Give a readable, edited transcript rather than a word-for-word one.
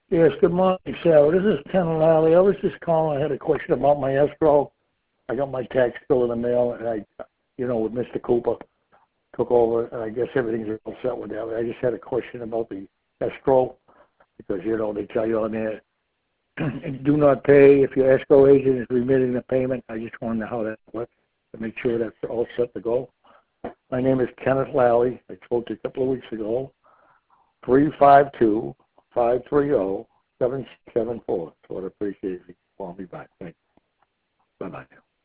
Yes, good morning, Sarah. This is Ken Lally. I was just calling. I had a question about my escrow. I got my tax bill in the mail, and with Mr. Cooper, took over, and I guess everything's all set with that. I just had a question about the escrow, because, they tell you on there, do not pay if your escrow agent is remitting the payment. I just want to know how that works to make sure that's all set to go. My name is Kenneth Lally. I spoke to you a couple of weeks ago. 352-530-7674. So I'd appreciate if you call me back. Thank you. Bye-bye now.